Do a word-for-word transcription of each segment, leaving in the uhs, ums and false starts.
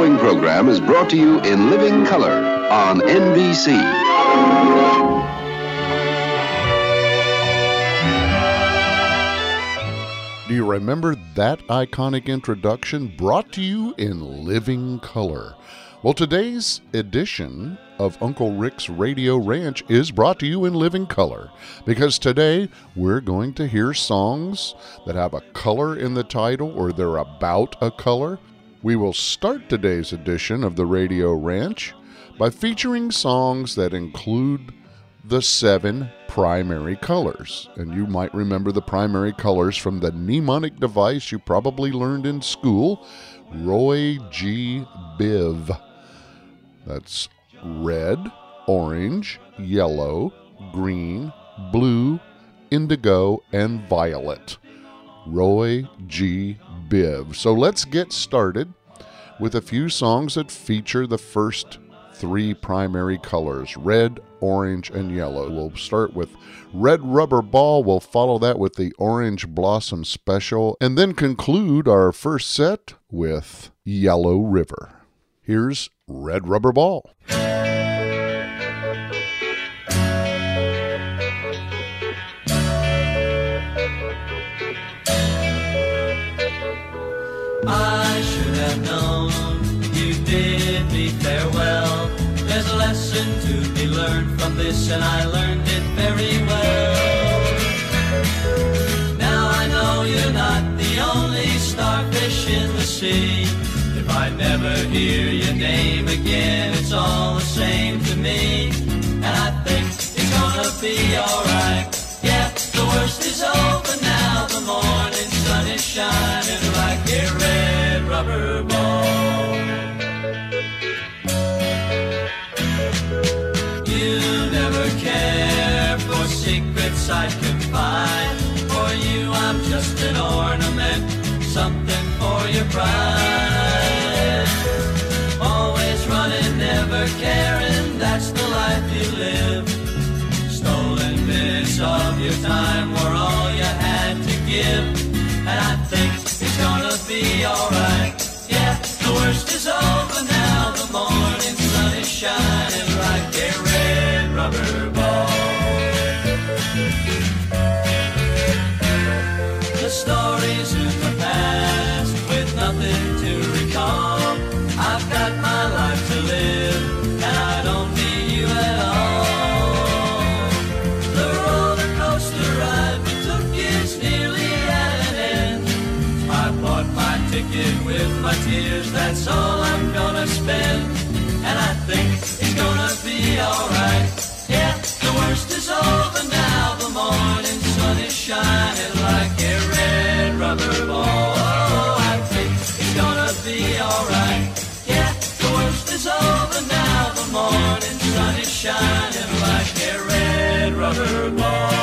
following program is brought to you in living color on N B C. Do you remember that iconic introduction brought to you in living color? Well, today's edition of Uncle Rick's Radio Ranch is brought to you in living color because today we're going to hear songs that have a color in the title or they're about a color. We will start today's edition of the Radio Ranch by featuring songs that include the seven primary colors. And you might remember the primary colors from the mnemonic device you probably learned in school, Roy G. Biv. That's red, orange, yellow, green, blue, indigo, and violet. Roy G. Biv. So let's get started with a few songs that feature the first three primary colors, red, orange, and yellow. We'll start with Red Rubber Ball. We'll follow that with the Orange Blossom Special, and then conclude our first set with Yellow River. Here's Red Rubber Ball. I should have known you bid me farewell. There's a lesson to be learned from this, and I learned it very well. Now I know you're not the only starfish in the sea. If I never hear your name again, it's all the same to me. And I think it's gonna be alright. Yeah, the worst is over now. The morning sun is shining like a red rubber ball. You never care for secrets I confide. For you I'm just an ornament, something for your pride. Always running, never caring, that's the life you live. Stolen minutes of your time were all you had to give. And I think it's gonna be alright. Yeah, the worst is over now. The morning sun is shining like a red rubber ball. The stories in the past with nothing to recall. I've got my life to live and I don't need you at all. The roller coaster ride we took is nearly at an end. I bought my ticket with my tears, that's all I'm gonna spend. And I think it's gonna be alright. Yeah, the worst is over now. The morning sun is shining like a red rubber ball. Oh, I think it's gonna be alright. Yeah, the worst is over now. The morning sun is shining like a red rubber ball.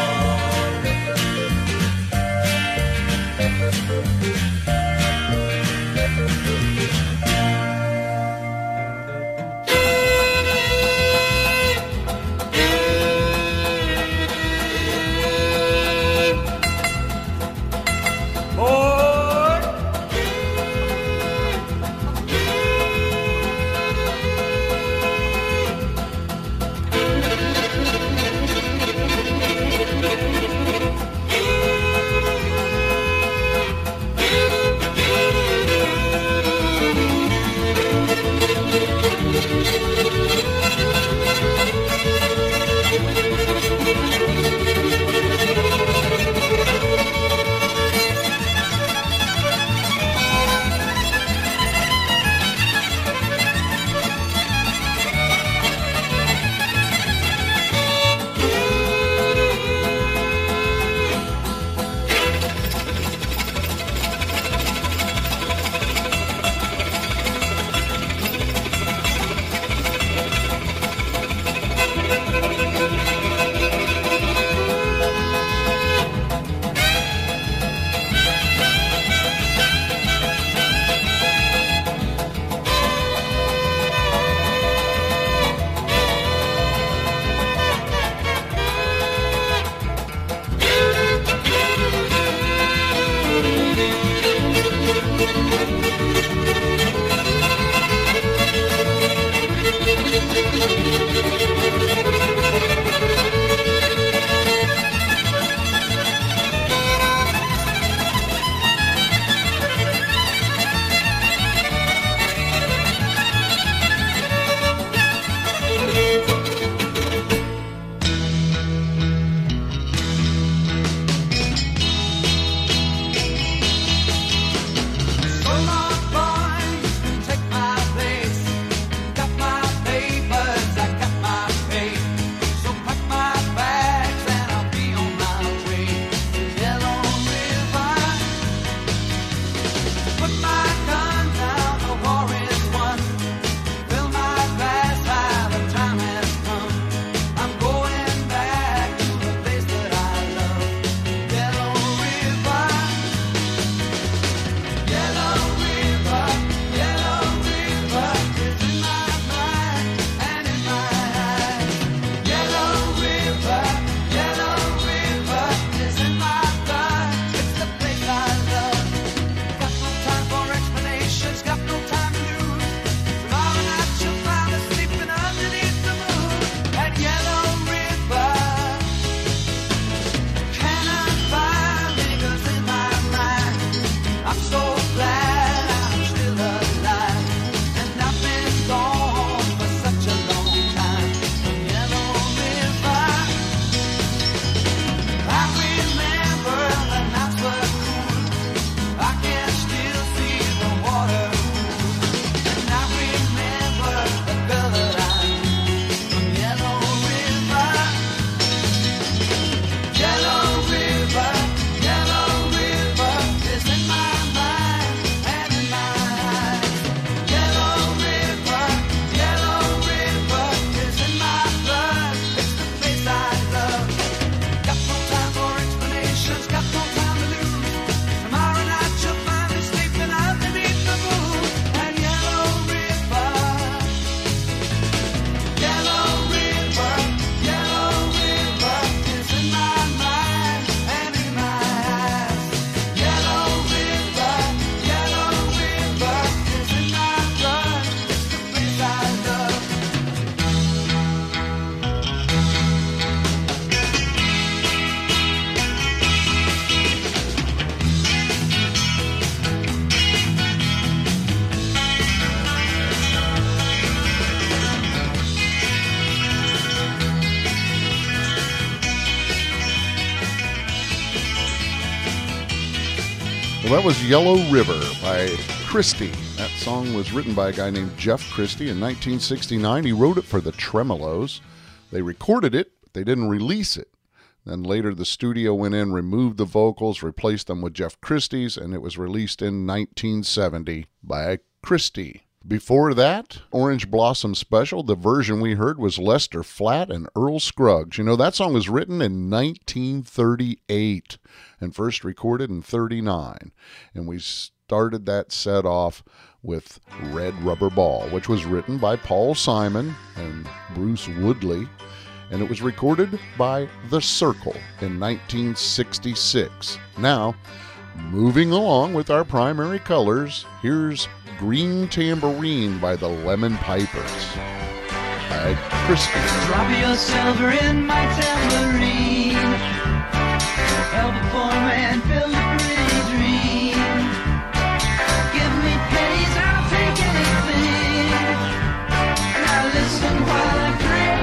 Well, that was Yellow River by Christie. That song was written by a guy named Jeff Christie in nineteen sixty-nine. He wrote it for the Tremolos. They recorded it, but they didn't release it. Then later the studio went in, removed the vocals, replaced them with Jeff Christie's, and it was released in nineteen seventy by Christie. Before that, Orange Blossom Special, the version we heard was Lester Flatt and Earl Scruggs. You know, that song was written in nineteen thirty-eight and first recorded in thirty-nine. And we started that set off with Red Rubber Ball, which was written by Paul Simon and Bruce Woodley. And it was recorded by The Circle in nineteen sixty-six. Now, moving along with our primary colors, here's Green Tambourine by the Lemon Pipers by Christie. Drop your silver in my tambourine. Help a poor man fill a pretty dream. Give me pennies, I'll take anything. Now listen while I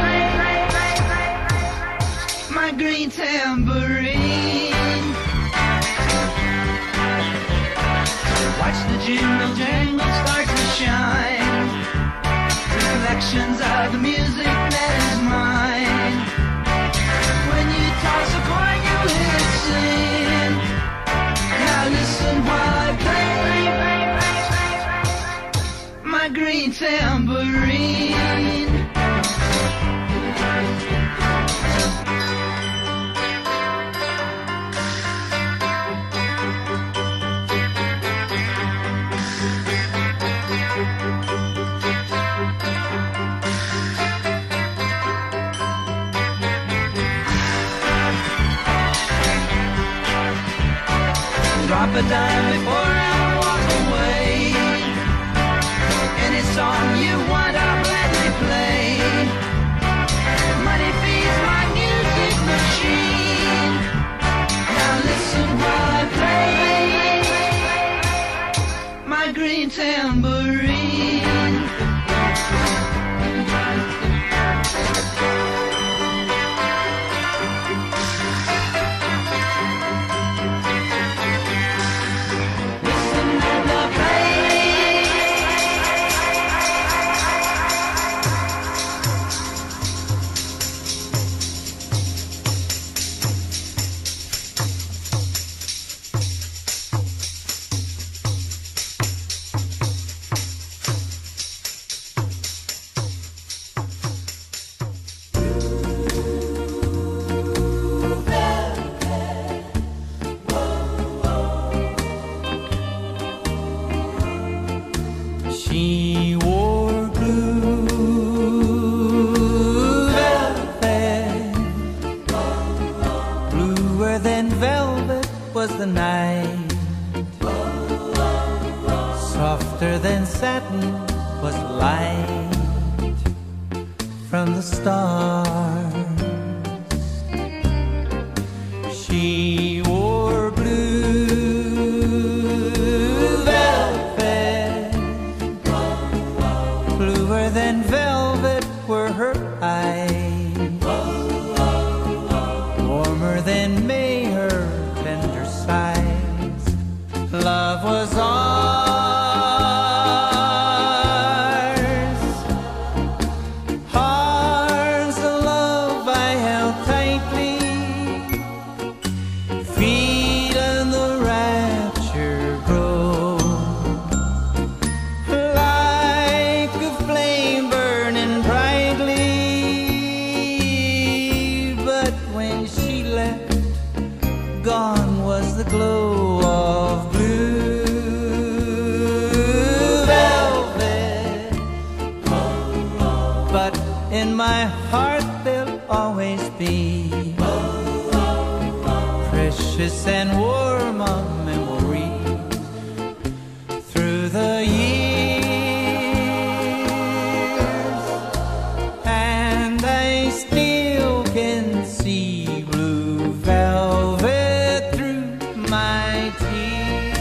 play my green tambourine. Watch the jingle jangle start to shine. Reflections of the music that is mine. When you toss a coin, you hear it sing. Now listen while I play my green tambourine. Drop a dime before I walk away. Any song you want, I'll gladly play. Money feeds my music machine. Now listen while I play my green tambourine. She wore blue velvet, bluer than velvet was the night, softer than satin was the light from the stars. She wore blue velvet, bluer than velvet were her eyes, warmer than May her tender sighs. Love was ours, arms of love I held tightly, feeling the rapture grow. Like a flame burning brightly, but when she left, gone was the glow of blue velvet. But in my heart there'll always be precious and warm a memory through the years, and I still can see blue velvet through my tears.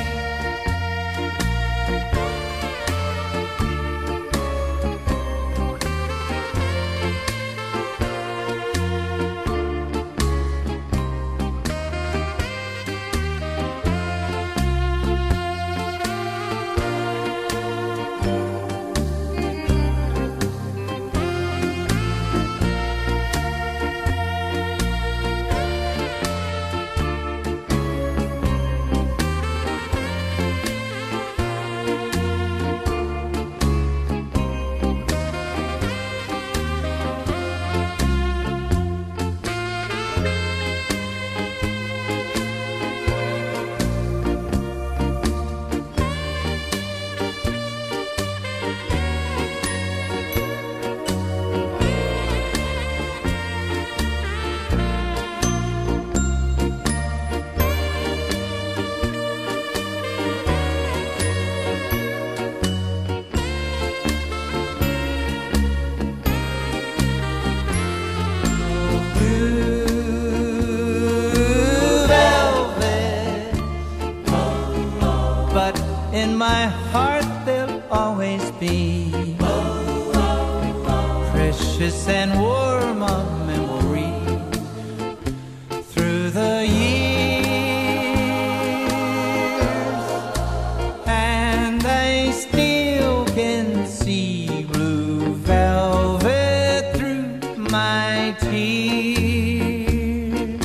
in my heart they'll always be precious and warm a memory through the years, and I still can see blue velvet through my tears.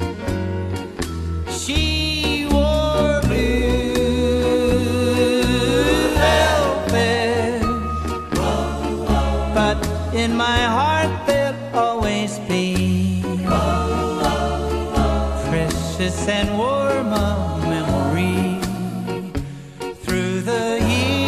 She wore blue velvet, but in my heart there'll always be precious and warm a memory through the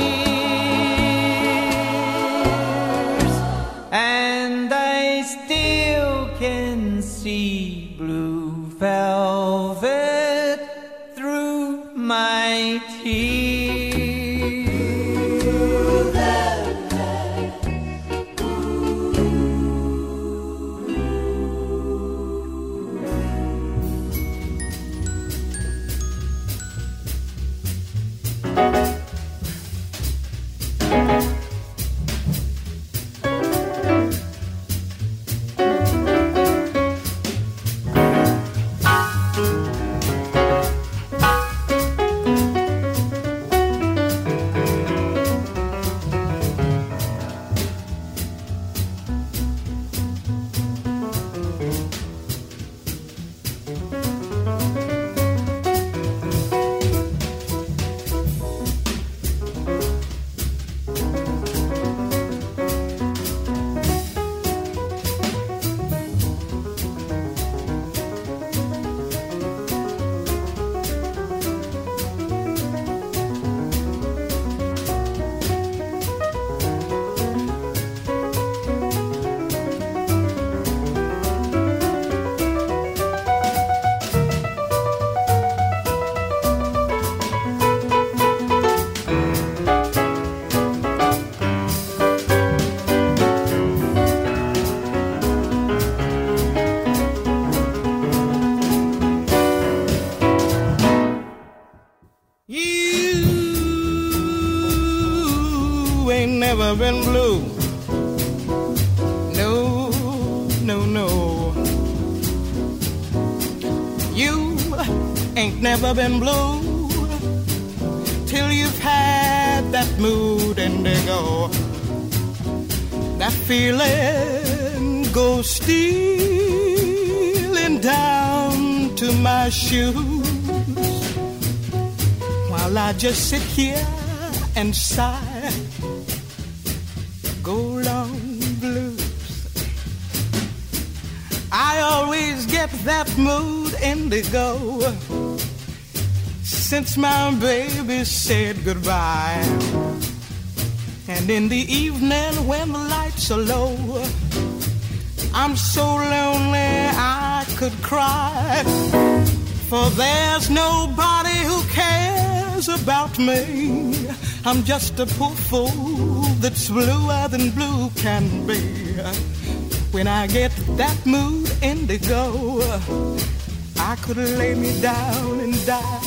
years, and I still can see blue velvet through my tears. Never been blue. No, no, no. You ain't never been blue till you've had that mood indigo. That feeling goes stealing down to my shoes while I just sit here and sigh. Go long blues. I always get that mood indigo since my baby said goodbye. And in the evening when the lights are low, I'm so lonely I could cry, for there's nobody who cares about me. I'm just a poor fool that's bluer than blue can be. When I get that mood indigo, I could lay me down and die.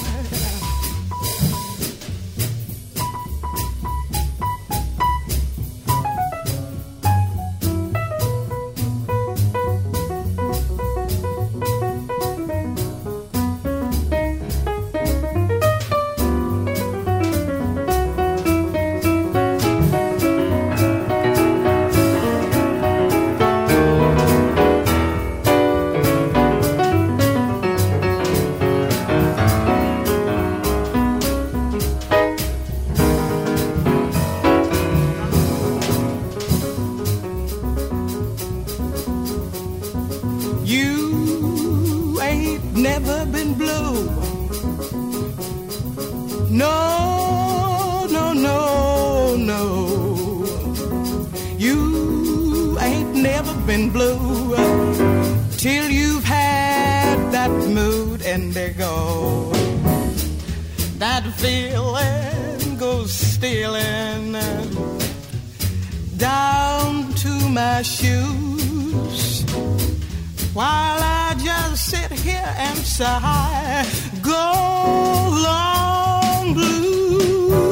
Sigh, go long blue.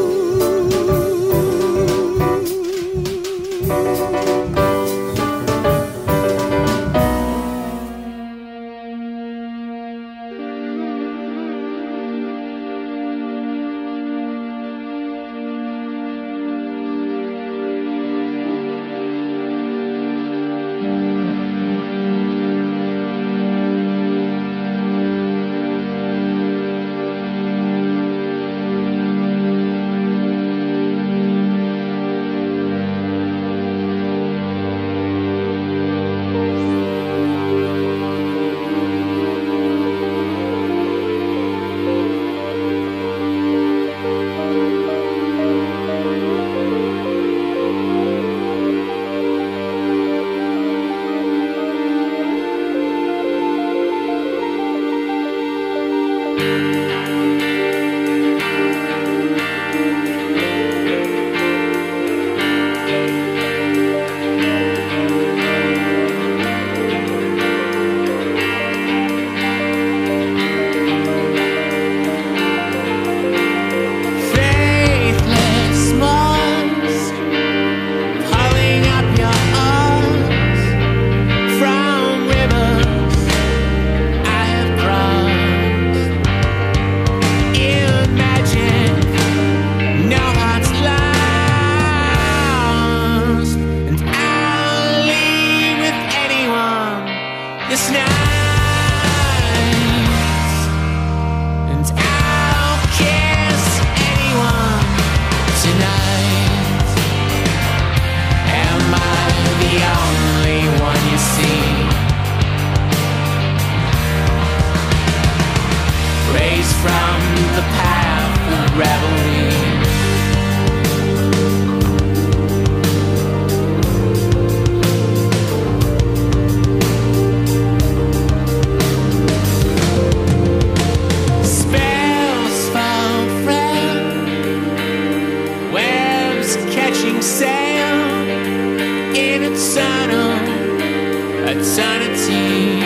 long sail in eternal eternity.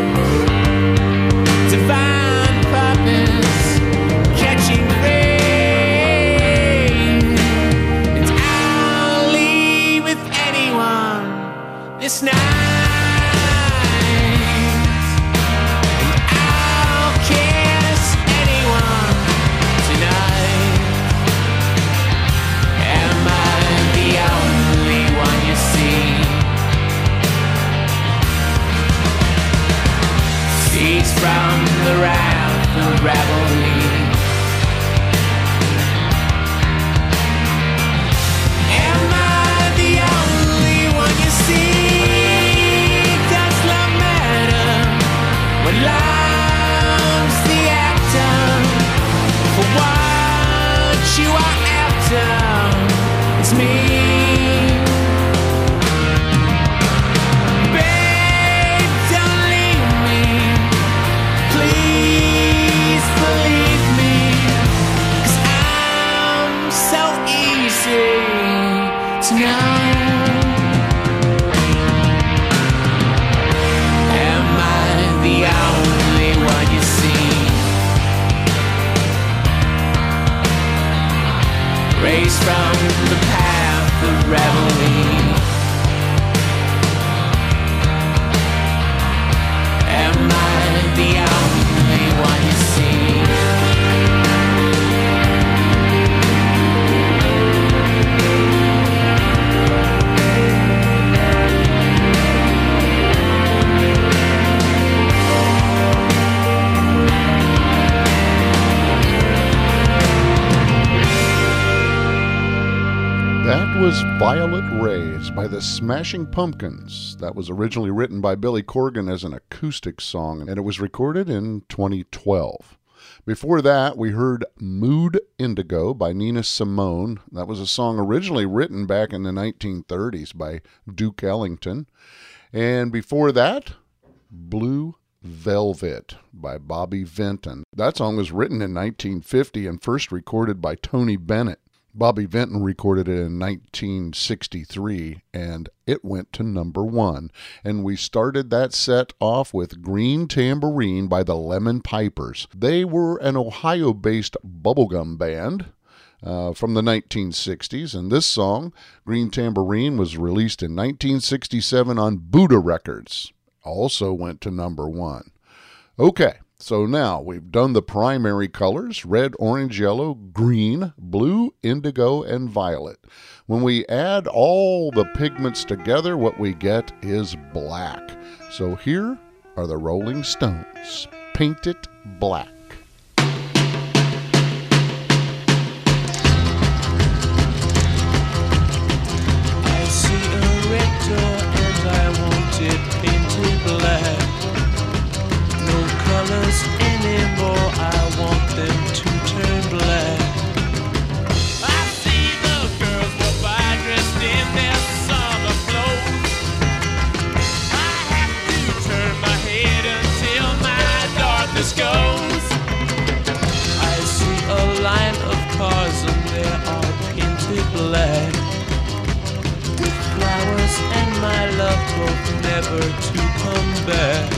Divine purpose catching rain, and I'll leave with anyone this night. From the wrath of revelry, am I the only one you see? Does love matter when love's the actor? For what you are after, it's me. Raised from the path of revelry, am I the only one you see? That was Violet Rays by the Smashing Pumpkins. That was originally written by Billy Corgan as an acoustic song, and it was recorded in twenty twelve. Before that, we heard Mood Indigo by Nina Simone. That was a song originally written back in the nineteen thirties by Duke Ellington. And before that, Blue Velvet by Bobby Vinton. That song was written in nineteen fifty and first recorded by Tony Bennett. Bobby Vinton recorded it in nineteen sixty-three, and it went to number one. And we started that set off with Green Tambourine by the Lemon Pipers. They were an Ohio-based bubblegum band uh, from the nineteen sixties, and this song, Green Tambourine, was released in nineteen sixty-seven on Buddha Records. Also went to number one. Okay. So now we've done the primary colors, red, orange, yellow, green, blue, indigo, and violet. When we add all the pigments together, what we get is black. So here are the Rolling Stones. Paint It Black. I see a red door and I want it painted black. Colors anymore, I want them to turn black. I see the girls go by dressed in their summer clothes. I have to turn my head until my darkness goes. I see a line of cars and they are painted black, with flowers and my love both never to come back.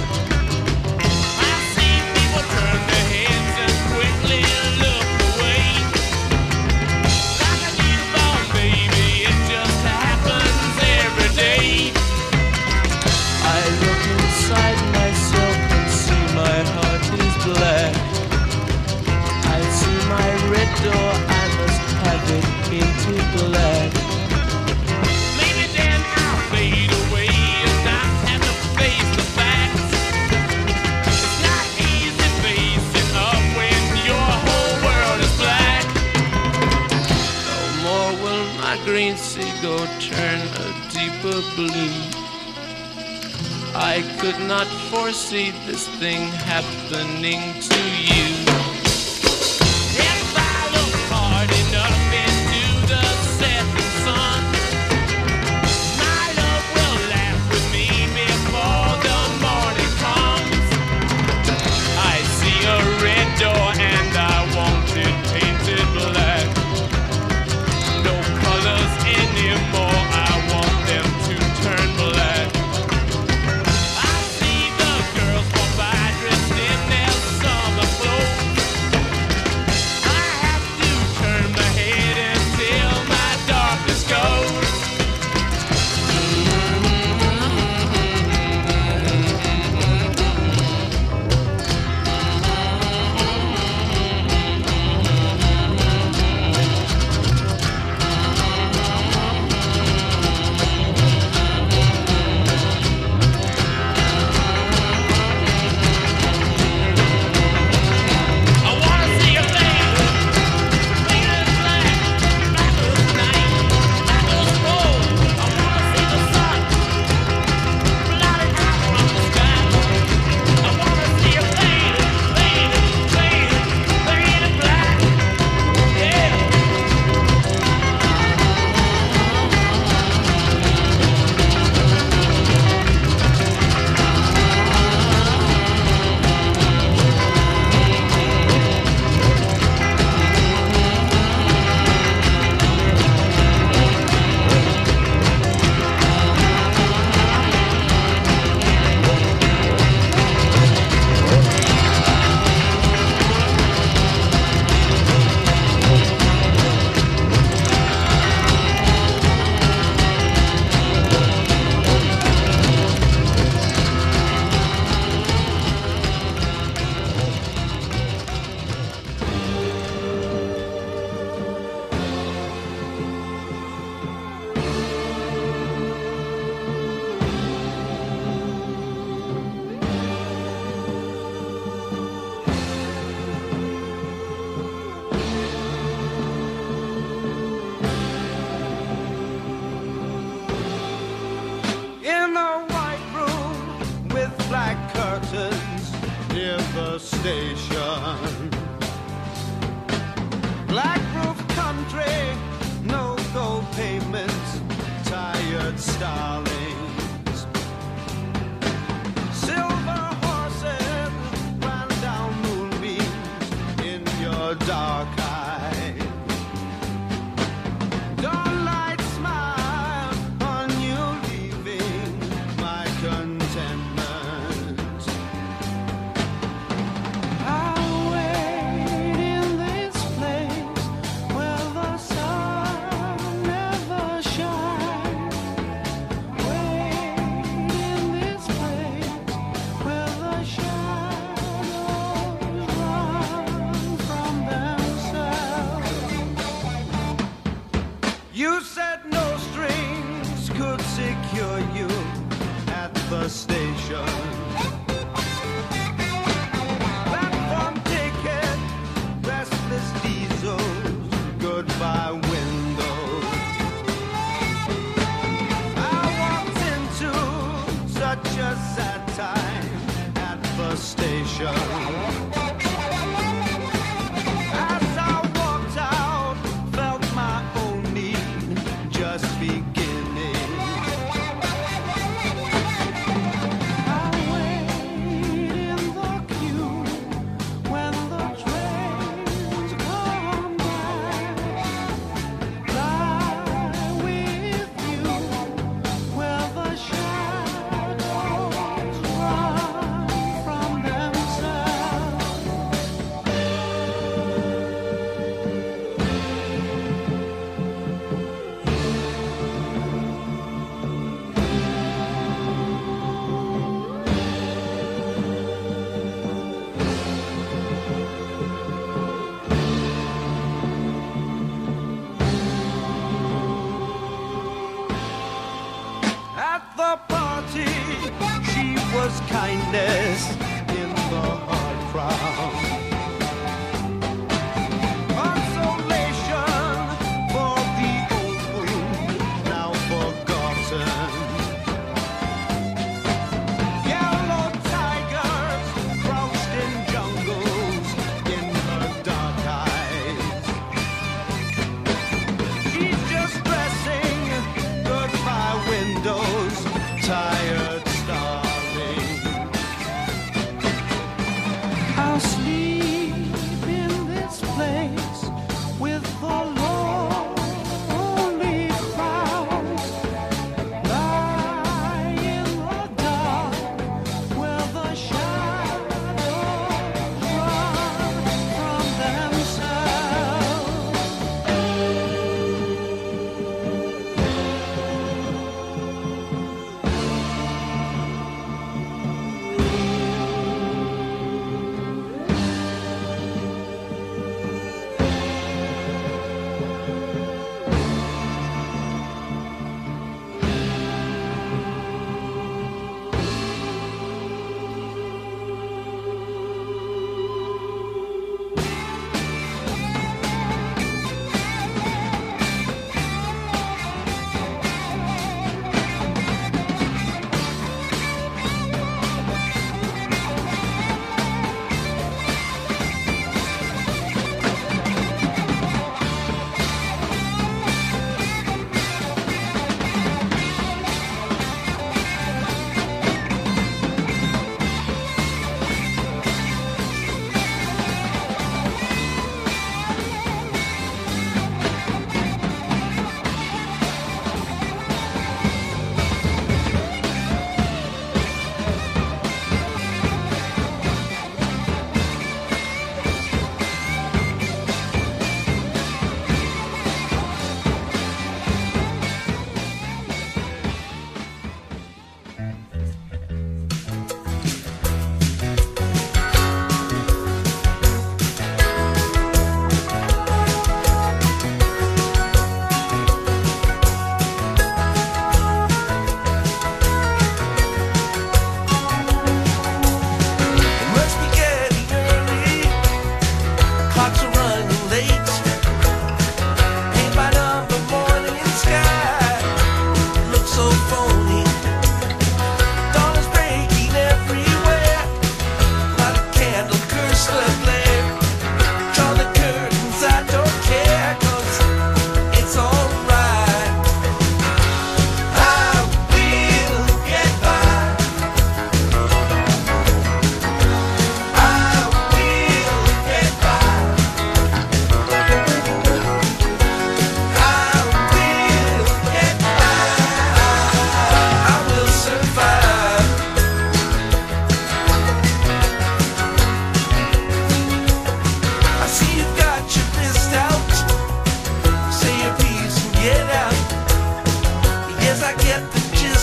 Turn their heads and quickly look away. Like a newborn baby, it just happens every day. I look inside myself and see my heart is black. I see my red door, I must have it painted black. Maybe then I'll fade away and not have to face the facts. Green seagull turn a deeper blue. I could not foresee this thing happening to you. If I look hard enough into the setting sun, my love will laugh with me before the morning comes. I see a red door and I want it painted black. No colors in it. station. Black roof country, no gold pavements, tired starlings. Silver horses ran down moonbeams in your dark eyes. Dawnlight smile on you leaving my contentment. I'll wait in this place where the sun never shines. Wait in this place where the shadows run from themselves. You said no strings could secure you at the station. Platform ticket, restless diesels, goodbye windows. I walked into such a sad time at the station. As I walked out, felt my own need just beginning. I'll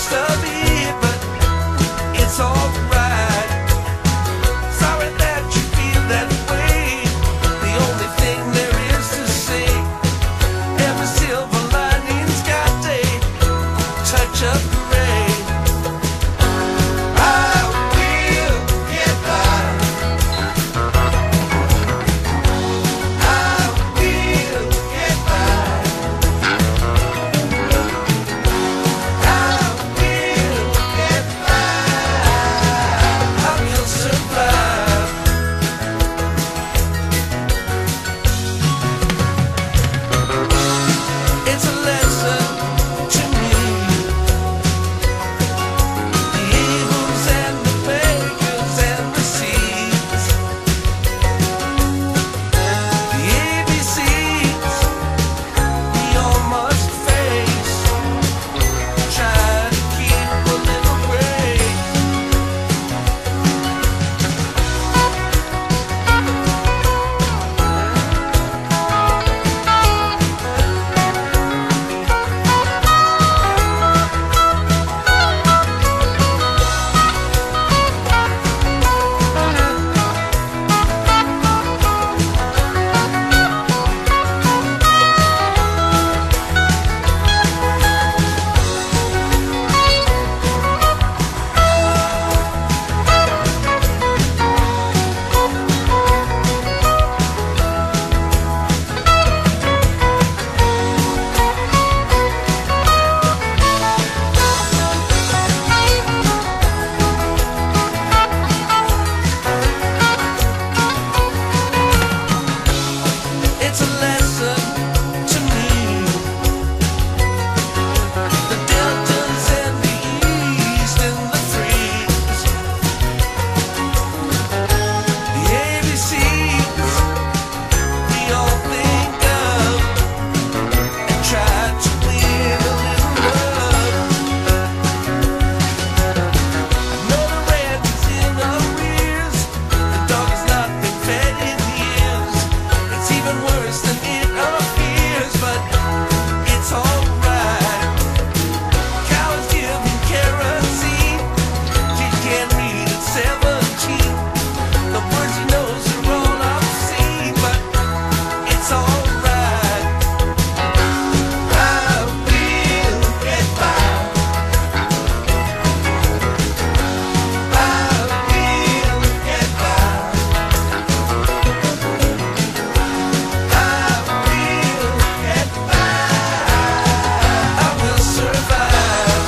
taste of it, but it's alright. Sorry that you feel that way. The only thing there is to say, every silver lining's got a touch of gray. I will get by. I will get by. I will get by. I will survive. It's a lesson to me. The evils and the beggars and the seeds. The A B Cs we all must face. Try to keep a little grace. It's a lesson to me. The deltas and the east and the freeze. The A B Cs we all think of and try to win a little love. I know the rent is in arrears. The dog has not been fed in years. It's even worse than it appears, but it's alright. Cows giving kerosene. Kid can't read at seventeen. The words he knows are all obscene, but it's alright. I will get by. I will get by. I will get by. I will survive.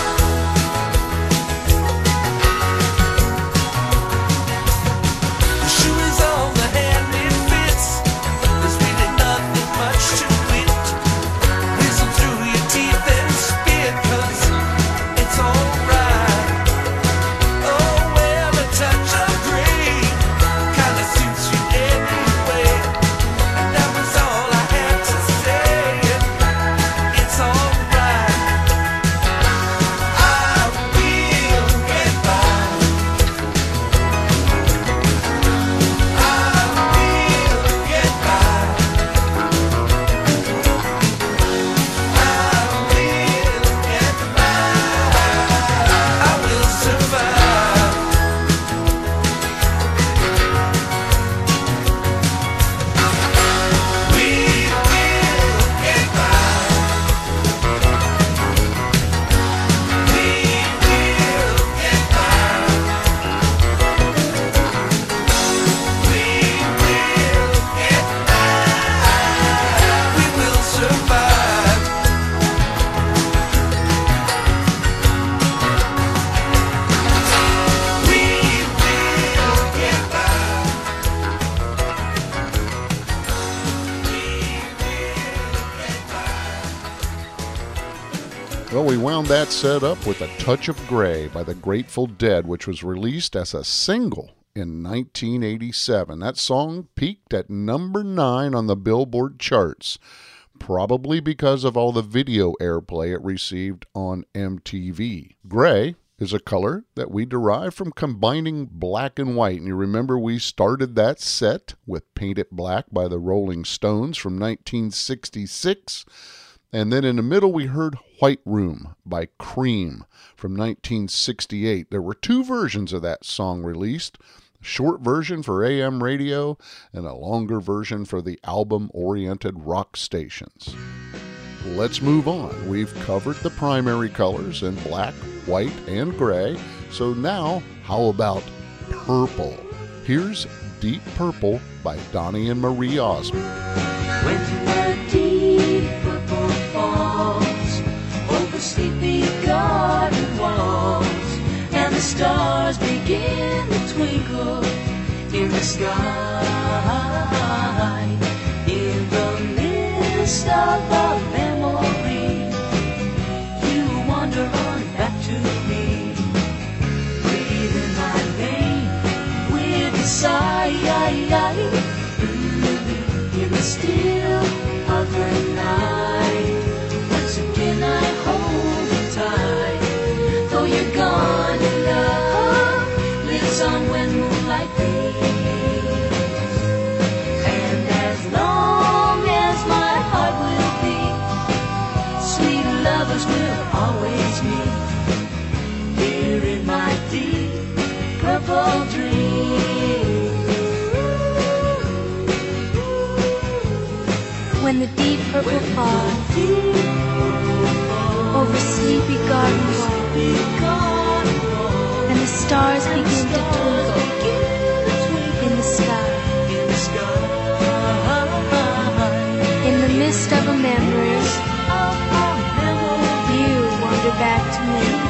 The shoe is on the hand it fits. There's really nothing much to it. Whistle through your teeth and spit, 'cause it's alright. Oh, well, a touch of gray kinda suits you anyway. And that was all I had to say. It's alright. I will get by. I will get by. I will get by. I will survive. We will get by. We will get by. We will get by. We will survive. We will get by. We will get by. Well, we wound that set up with A Touch of Grey by the Grateful Dead, which was released as a single in nineteen eighty-seven. That song peaked at number nine on the Billboard charts, probably because of all the video airplay it received on M T V. Gray is a color that we derive from combining black and white. And you remember we started that set with Paint It Black by the Rolling Stones from nineteen sixty-six. And then in the middle, we heard White Room by Cream from nineteen sixty-eight. There were two versions of that song released, a short version for A M radio and a longer version for the album-oriented rock stations. Let's move on. We've covered the primary colors in black, white, and gray. So now, how about purple? Here's Deep Purple by Donnie and Marie Osmond. When the deep purple falls over sleepy garden walls, and the stars begin to twinkle in the sky, in the midst of a memory, you wander on back to me, breathing my name with a sigh. In the still of the night, once again I hold you tight. Though you're gone, your love lives on when moonlight beams. And as long as my heart will beat, sweet lovers will always meet here in my deep purple dream. When the deep purple falls over sleepy garden walls, and the stars begin to twinkle in the sky, in the mist of a memory, you wander back to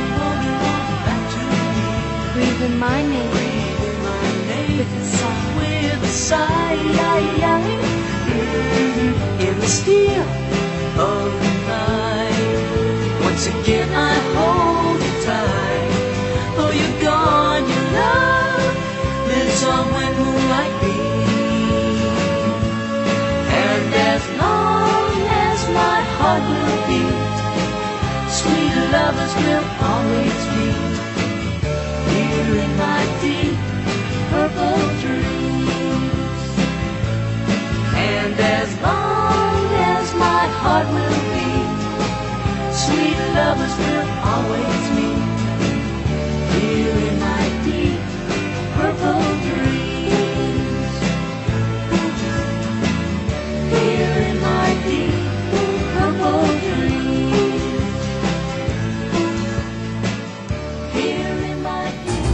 me, breathing my name with a sigh. With a sigh. In the still of the night, once again I hold you tight. Though you're gone, your love lives on when moonlight beams. And as long as my heart will beat, sweet lovers will always meet here in my deep purple dreams. And as long as my heart will beat, sweet lovers will always meet here in my deep purple dreams. Here in my deep purple dreams. Here in my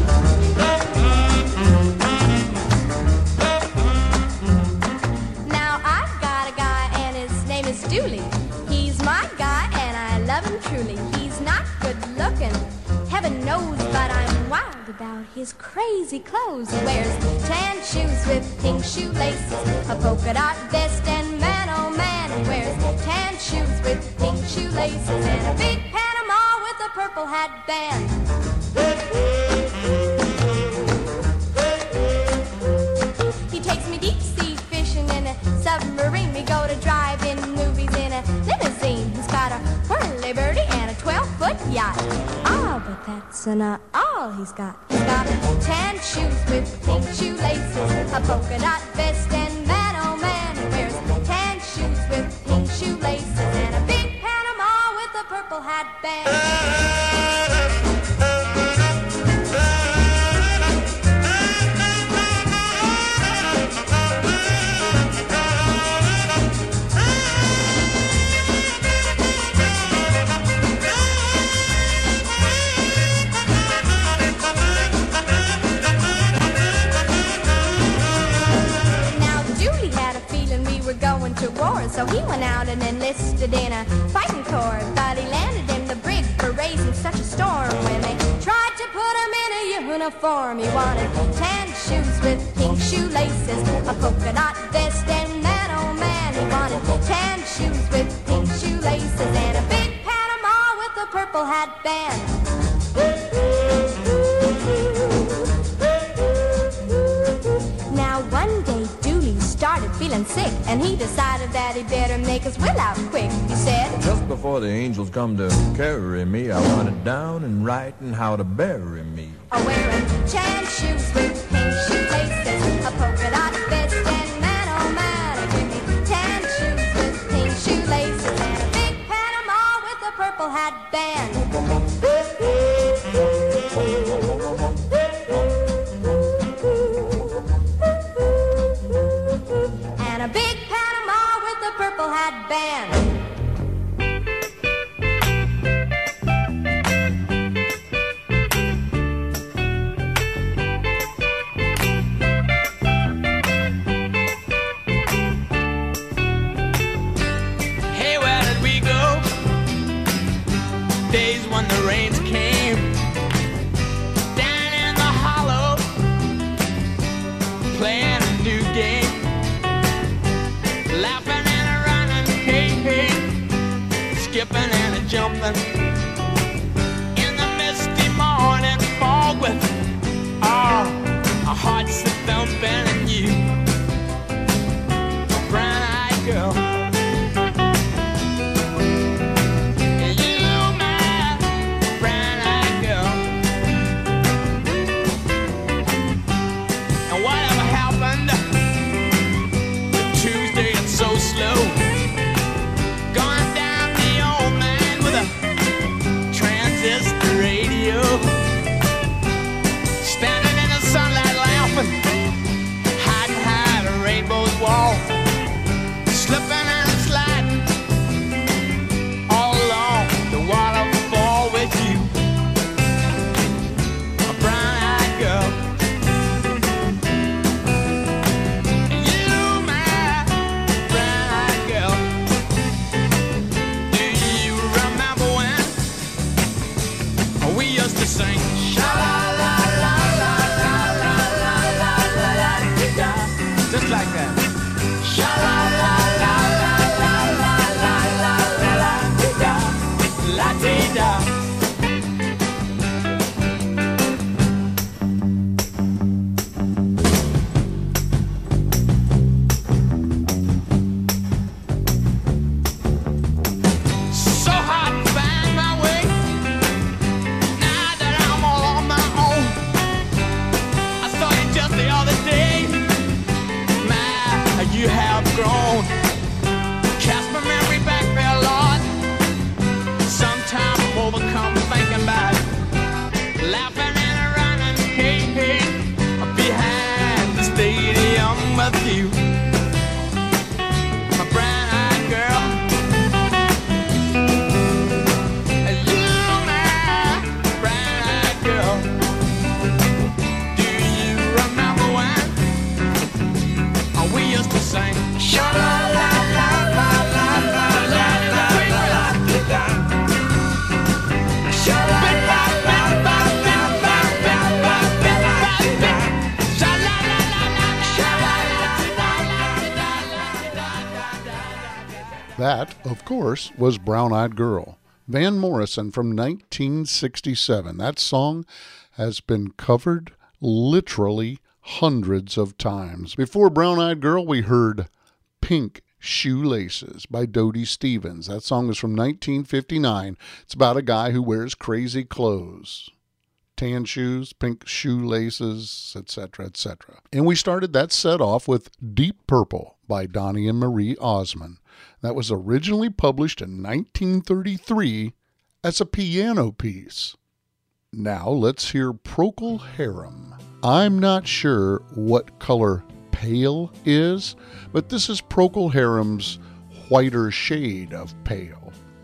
Dooley. He's my guy and I love him truly. He's not good looking, heaven knows, but I'm wild about his crazy clothes. He wears tan shoes with pink shoelaces, a polka dot vest, and man oh man, he wears tan shoes with pink shoelaces and a big Panama with a purple hat band. He takes me deep sea fishing in a submarine. We go to drive-in movies in a limousine. He's got a whirly birdie and a twelve-foot yacht. Ah, but that's not all he's got. He's got tan shoes with pink shoelaces, a polka dot vest, and man oh man, he wears tan shoes with pink shoelaces and a big Panama with a purple hat band. Going to war, so he went out and enlisted in a fighting corps. But he landed in the brig for raising such a storm. When they tried to put him in a uniform, he wanted tan shoes with pink shoelaces, a polka dot vest, and man oh man, he wanted tan shoes with pink shoelaces and a big Panama with a purple hat band. Now one day Dooley started feeling sick, and he decided that he better make his will out quick. He said, just before the angels come to carry me, I want it down in writing how to bury me. I'm wearing tan shoes with pink shoelaces, a polka dot vest, and man oh man, give me tan shoes with pink shoelaces and a big Purple Hat Band. And a big Panama with the Purple Hat Band. Hey, where did we go? Days when the rains came down in the hollow, playing a new game, laughing and a running, hey, hey, skipping and a jumping in the misty morning fog with oh, our hearts a thumping and you, a brown-eyed girl. So slow, going down the old man with a transistor radio, standing in the sunlight laughing, hiding behind a rainbow's wall, slipping and sliding all along the waterfall with you, a brown-eyed girl. Sing sha la la la la la la la la la la da, just like that. Sha la la la la la la la la la la da, la dee da. Grown, cast my memory back there, Lord. Sometimes I'm overcome thinking about it, laughing and running, hey, hey, behind the stadium with you, my brown-eyed girl. You, my brown-eyed girl. Do you remember when we used to sing? Sha la la la la la la la la la la. Sha la la la la la la la la la. Sha la la la la. Sha la la la la. That, of course, was Brown-Eyed Girl, Van Morrison from nineteen sixty-seven. That song has been covered literally hundreds of times. Before Brown-Eyed Girl, we heard Pink Shoelaces by Dodie Stevens. That song is from nineteen fifty-nine. It's about a guy who wears crazy clothes. Tan shoes, pink shoelaces, et cetera, et cetera. And we started that set off with Deep Purple by Donnie and Marie Osmond. That was originally published in nineteen thirty-three as a piano piece. Now let's hear Procol Harum. I'm not sure what color pale is, but this is Procol Harum's whiter shade of pale.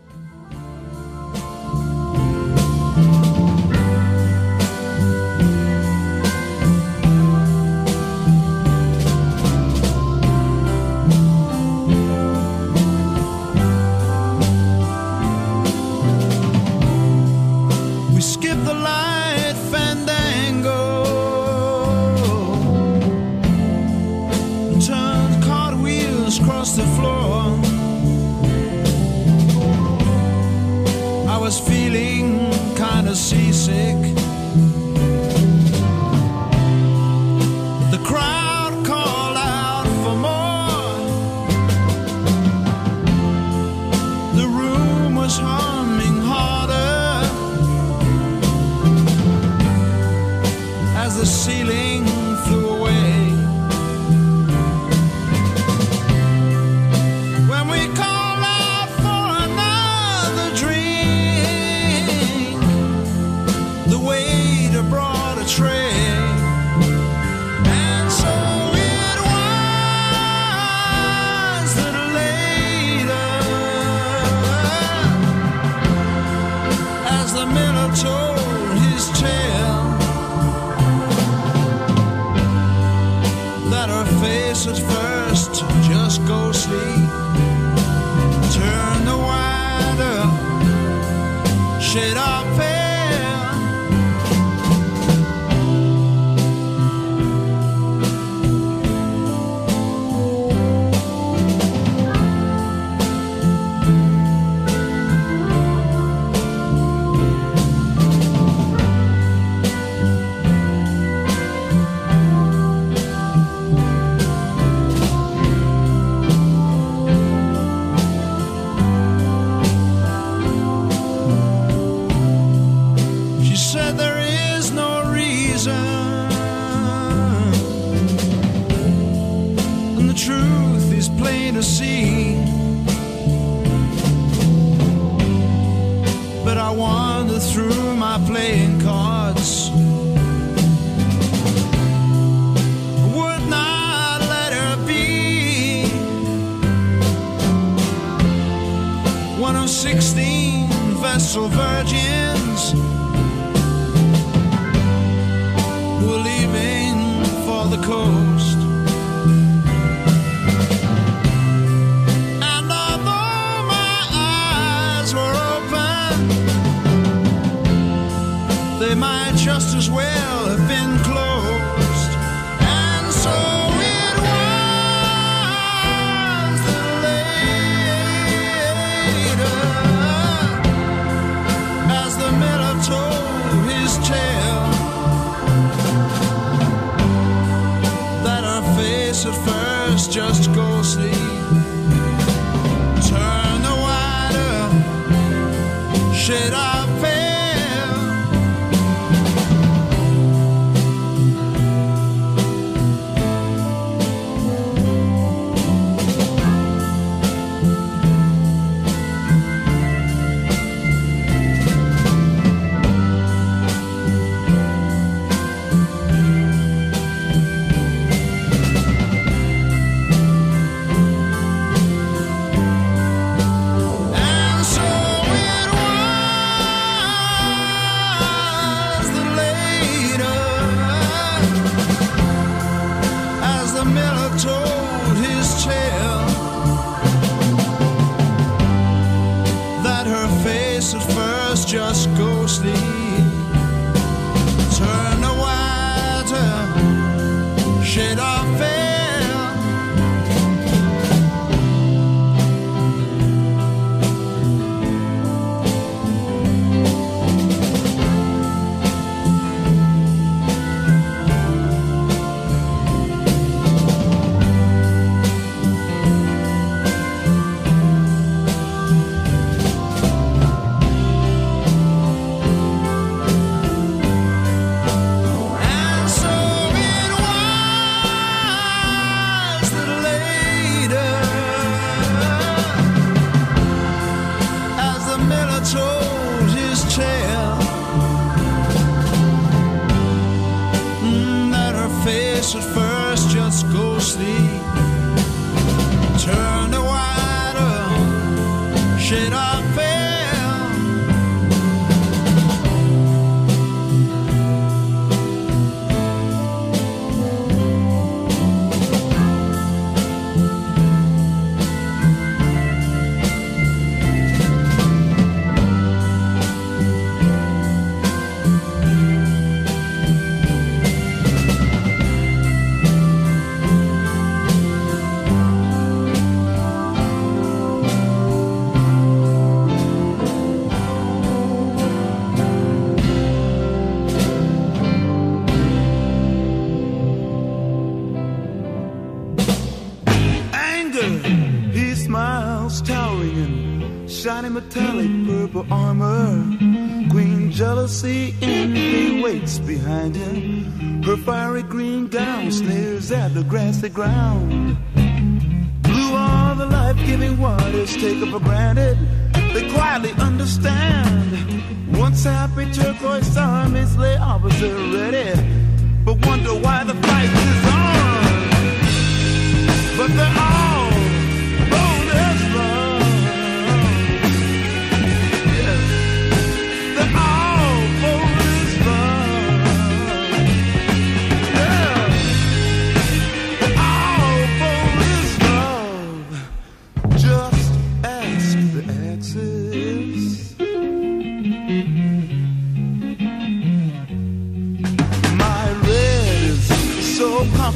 We skip the light fandango, turn cartwheels across the floor. I was feeling kind of seasick. The crowd called out for more. The room was humming harder as the ceiling flew away. When we called out for another drink, at first just go sleep. Turn the wide up, shade off pale. See, but I wander through my playing cards, would not let her be one of sixteen Vestal virgins who are leaving for the coast. They might just as well have been closed. And so it was that later, as the miller told his tale, that her face at first just ghostly turned the wider shade of pale. Just ghostly turn the wider shade of pale. At first just ghostly turn the wider shade of pale. Shiny metallic purple armor, Queen Jealousy envy waits behind him. Her fiery green gown sneers at the grassy ground. Blue are the life-giving waters taken for granted. They quietly understand. Once happy turquoise armies lay opposite ready, but wonder why the fight is on. But they're all bold as love. Oh,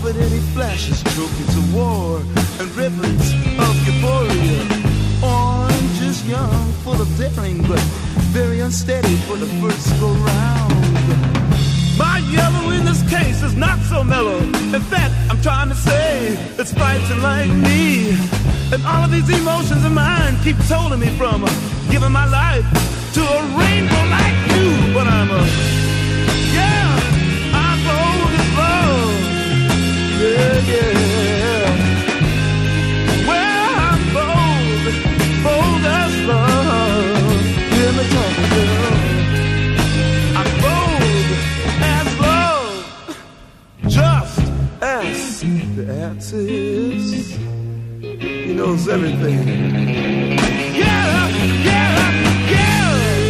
but any flashes, trophies of war, and ribbons of euphoria. Orange is young, full of daring, but very unsteady for the first go round. My yellow in this case is not so mellow. In fact, I'm trying to say it's fighting like me. And all of these emotions of mine keep holding me from uh, giving my life to a rainbow like you. But I'm a, yeah, I'm bold as love. Yeah, yeah. Well, I'm bold, bold as love. Hear me talk, girl. I'm bold as love. Just ask the answers. He knows everything. Yeah, yeah, yeah.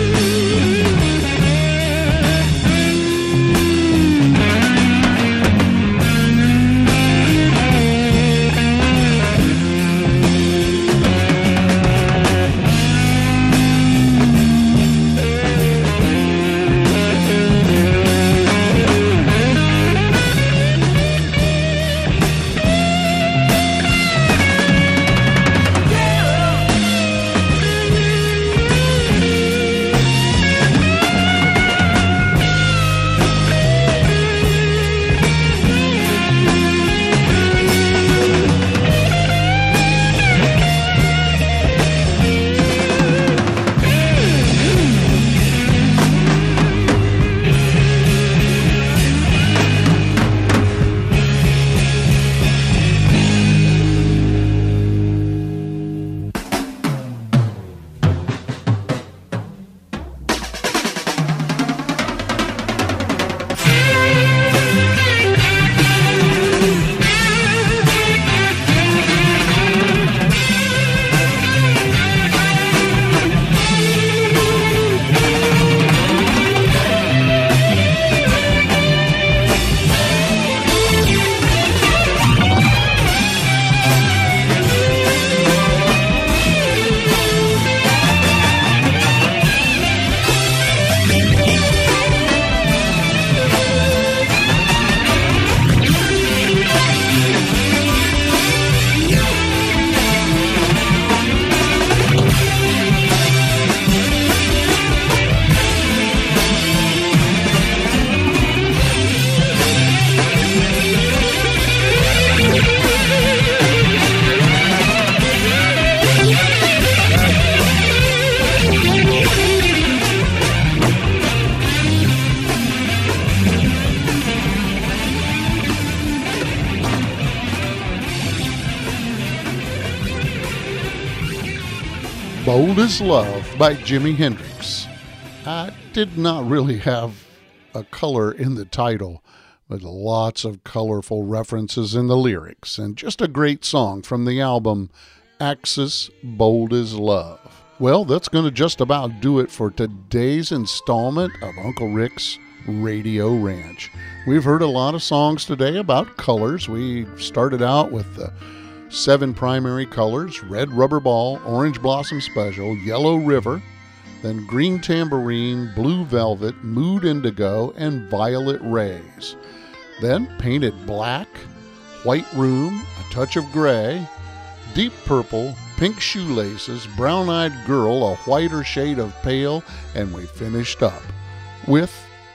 Bold as Love by Jimi Hendrix. I did not really have a color in the title, but lots of colorful references in the lyrics, and just a great song from the album Axis, Bold as Love. Well, that's going to just about do it for today's installment of Uncle Rick's Radio Ranch. We've heard a lot of songs today about colors. We started out with the seven primary colors: Red Rubber Ball, Orange Blossom Special, Yellow River, then Green Tambourine, Blue Velvet, Mood Indigo, and Violet Rays. Then Painted Black, White Room, A Touch of Gray, Deep Purple, Pink Shoelaces, Brown-Eyed Girl, A Whiter Shade of Pale, and we finished up with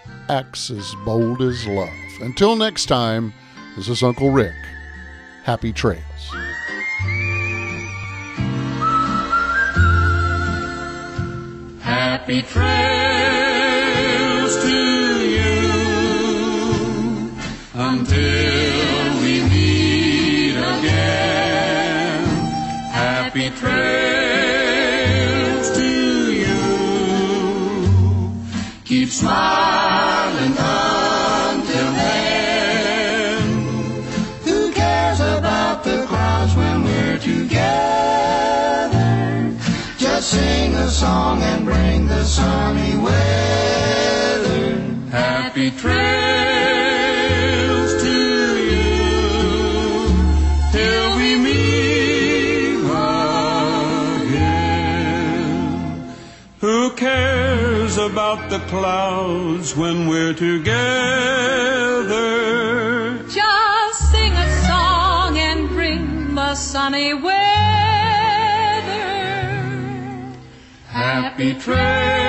Axis, Bold as Love. Until next time, this is Uncle Rick. Happy trails. Happy trails to you until we meet again. Happy trails to you. Keep smiling until then. Who cares about the crowds when we're together? Just sing a song and bring the sunny weather. Happy trails to you till we meet again. Who cares about the clouds when we're together? Just sing the sunny weather. Happy trails